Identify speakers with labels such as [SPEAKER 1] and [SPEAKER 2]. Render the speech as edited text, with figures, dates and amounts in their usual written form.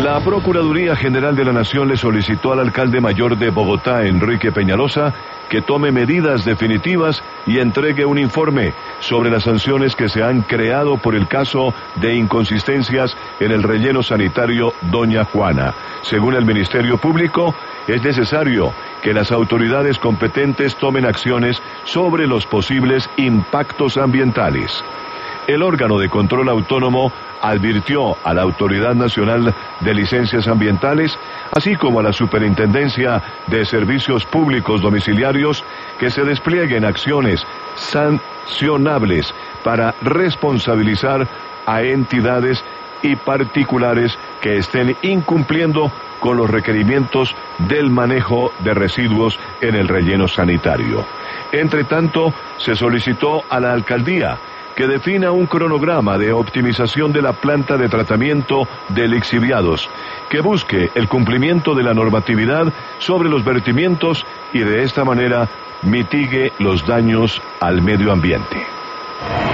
[SPEAKER 1] La Procuraduría General de la Nación le solicitó al alcalde mayor de Bogotá, Enrique Peñalosa, que tome medidas definitivas y entregue un informe sobre las sanciones que se han creado por el caso de inconsistencias en el relleno sanitario Doña Juana. Según el Ministerio Público, es necesario que las autoridades competentes tomen acciones sobre los posibles impactos ambientales. El órgano de control autónomo advirtió a la Autoridad Nacional de Licencias Ambientales, así como a la Superintendencia de Servicios Públicos Domiciliarios, que se desplieguen acciones sancionables para responsabilizar a entidades y particulares que estén incumpliendo con los requerimientos del manejo de residuos en el relleno sanitario. Entre tanto, se solicitó a la alcaldía que defina un cronograma de optimización de la planta de tratamiento de lixiviados, que busque el cumplimiento de la normatividad sobre los vertimientos y de esta manera mitigue los daños al medio ambiente.